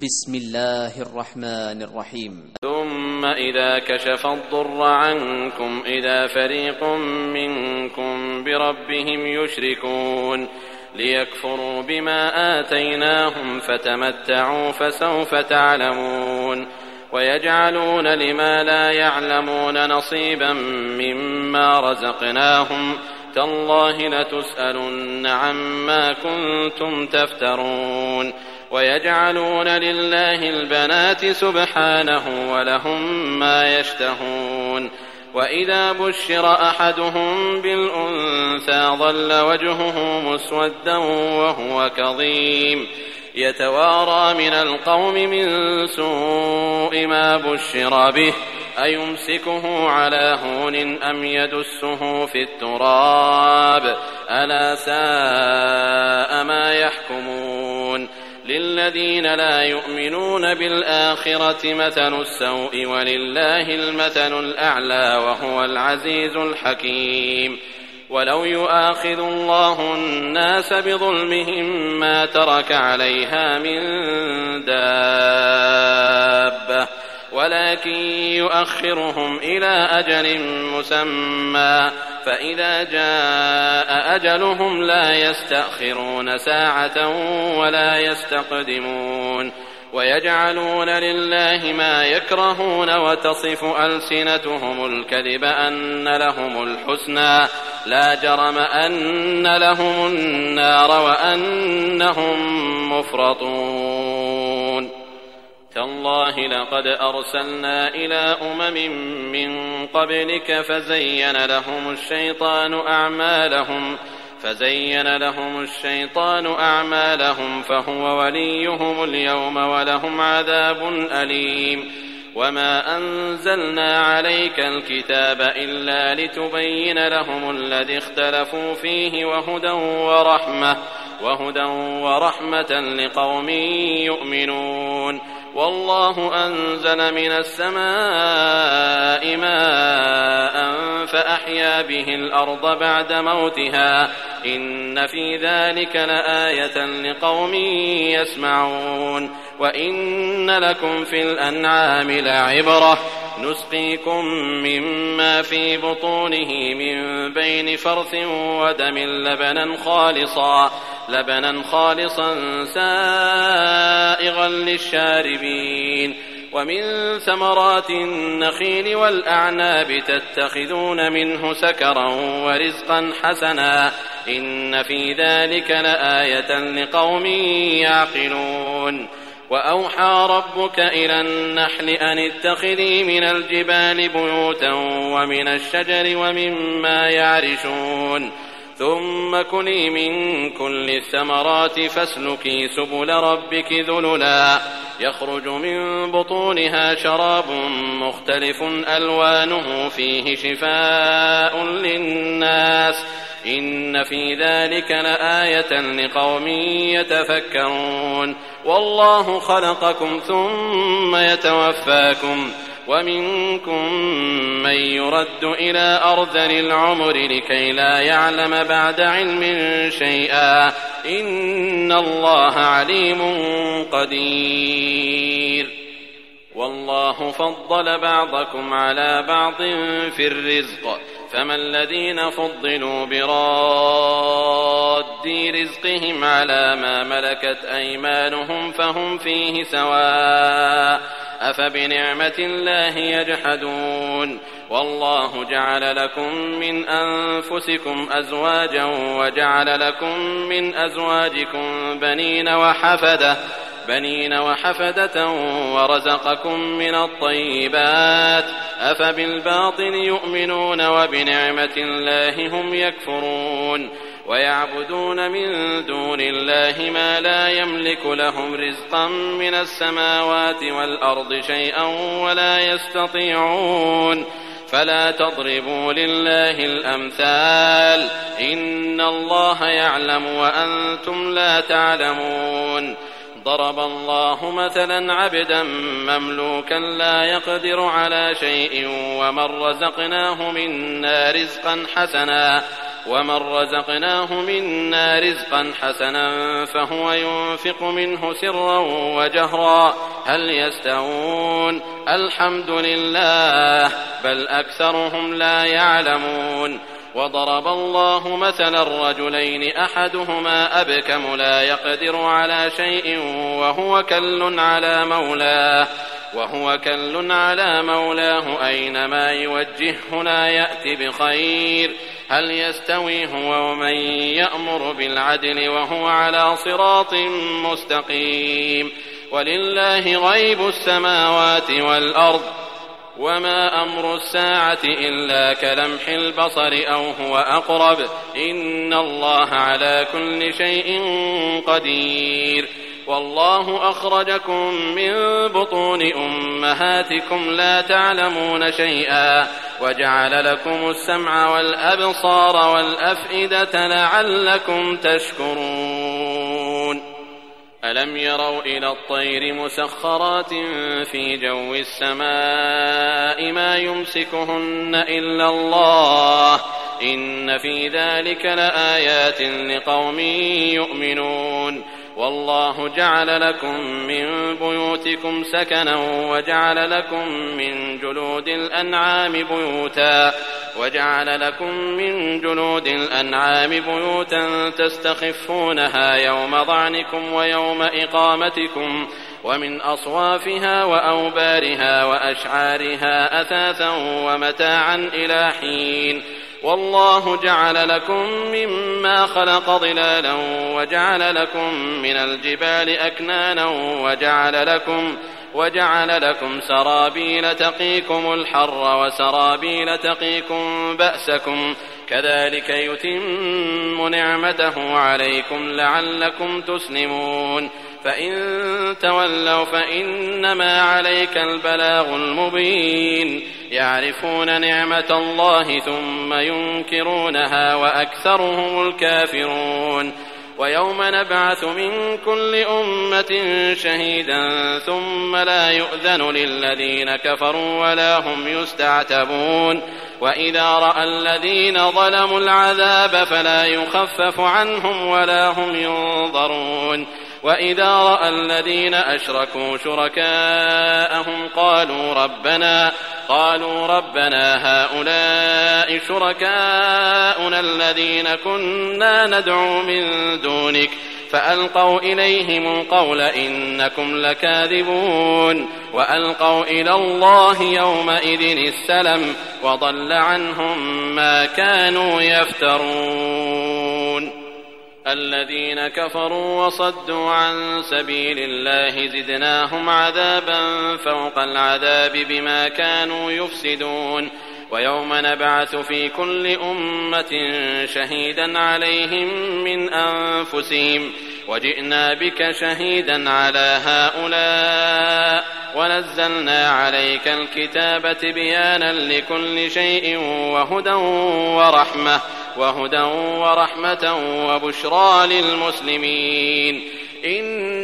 بسم الله الرحمن الرحيم. ثم إذا كشف الضر عنكم إذا فريق منكم بربهم يشركون ليكفروا بما آتيناهم فتمتعوا فسوف تعلمون ويجعلون لما لا يعلمون نصيبا مما رزقناهم تالله لتسألن عما كنتم تفترون ويجعلون لله البنات سبحانه ولهم ما يشتهون وإذا بشر أحدهم بالأنثى ظل وجهه مسودا وهو كظيم يتوارى من القوم من سوء ما بشر به أيمسكه على هون أم يدسه في التراب ألا ساء ما يحكمون للذين لا يؤمنون بالآخرة مثل السوء ولله المثل الأعلى وهو العزيز الحكيم ولو يؤاخذ الله الناس بظلمهم ما ترك عليها من دابة ولكن يؤخرهم إلى أجل مسمى فإذا جاء أجلهم لا يستأخرون ساعة ولا يستقدمون ويجعلون لله ما يكرهون وتصف ألسنتهم الكذب أن لهم الحسنى لا جرم أن لهم النار وأنهم مفرطون تالله لقد أرسلنا إلى من قبلك فزين لهم الشيطان أعمالهم فهو وليهم اليوم ولهم عذاب أليم وما أنزلنا عليك الكتاب إلا لتبين لهم الذي اختلفوا فيه وهدى ورحمة لقوم يؤمنون والله أنزل من السماء ماء فأحيا به الأرض بعد موتها إن في ذلك لآية لقوم يسمعون وإن لكم في الأنعام لعبرة نسقيكم مما في بطونه من بين فرث ودم لبنا خالصا سائغا للشاربين ومن ثمرات النخيل والأعناب تتخذون منه سكرا ورزقا حسنا إن في ذلك لآية لقوم يعقلون وأوحى ربك إلى النحل أن اتخذي من الجبال بيوتا ومن الشجر ومما يعرشون ثم كلي من كل الثمرات فاسلكي سبل ربك ذللا يخرج من بطونها شراب مختلف ألوانه فيه شفاء للناس إن في ذلك لآية لقوم يتفكرون والله خلقكم ثم يتوفاكم ومنكم من يرد إلى أرذل العمر لكي لا يعلم بعد علم شيئا إن الله عليم قدير والله فضل بعضكم على بعض في الرزق فما الذين فضلوا براد رزقهم على ما ملكت أيمانهم فهم فيه سواء أفبنعمة الله يجحدون والله جعل لكم من أنفسكم أزواجا وجعل لكم من أزواجكم بنين وحفدة ورزقكم من الطيبات أفبالباطل يؤمنون وبنعمة الله هم يكفرون ويعبدون من دون الله ما لا يملك لهم رزقا من السماوات والأرض شيئا ولا يستطيعون فلا تضربوا لله الأمثال إن الله يعلم وأنتم لا تعلمون ضرب الله مثلا عبدا مملوكا لا يقدر على شيء ومن رزقناه منا رزقا حسنا ومن رزقناه منا رزقا حسنا فهو ينفق منه سرا وجهرا هل يستوون الحمد لله بل أكثرهم لا يعلمون وضرب الله مثلا رجلين أحدهما أبكم لا يقدر على شيء وهو كل على مولاه أينما يوجهه لا يأتي بخير هل يستوي هو ومن يأمر بالعدل وهو على صراط مستقيم ولله غيب السماوات والأرض وما أمر الساعة إلا كلمح البصر أو هو أقرب إن الله على كل شيء قدير والله أخرجكم من بطون أمهاتكم لا تعلمون شيئا وجعل لكم السمع والأبصار والأفئدة لعلكم تشكرون ألم يروا إلى الطير مسخرات في جو السماء ما يمسكهن إلا الله إن في ذلك لآيات لقوم يؤمنون والله جعل لكم من بيوتكم سكنا وجعل لكم من جلود الأنعام بيوتا تستخفونها يوم ظعنكم ويوم إقامتكم ومن أصوافها وأوبارها وأشعارها أثاثا ومتاعا إلى حين والله جعل لكم مما خلق ظلالا وجعل لكم من الجبال أكنانا وجعل لكم سرابيل تقيكم الحر وسرابيل تقيكم بأسكم كذلك يتم نعمته عليكم لعلكم تسلمون فإن تولوا فإنما عليك البلاغ المبين يعرفون نعمة الله ثم ينكرونها وأكثرهم الكافرون ويوم نبعث من كل أمة شهيدا ثم لا يؤذن للذين كفروا ولا هم يستعتبون وإذا رأى الذين ظلموا العذاب فلا يخفف عنهم ولا هم ينظرون وإذا رأى الذين أشركوا شركاءهم قالوا ربنا هؤلاء شركاؤنا الذين كنا ندعو من دونك فألقوا إليهم القول إنكم لكاذبون وألقوا إلى الله يومئذ السلم وضل عنهم ما كانوا يفترون الذين كفروا وصدوا عن سبيل الله زدناهم عذابا فوق العذاب بما كانوا يفسدون ويوم نبعث في كل أمة شهيدا عليهم من أنفسهم وجئنا بك شهيدا على هؤلاء ونزلنا عليك الكتاب تبيانا لكل شيء وهدى ورحمة وبشرى للمسلمين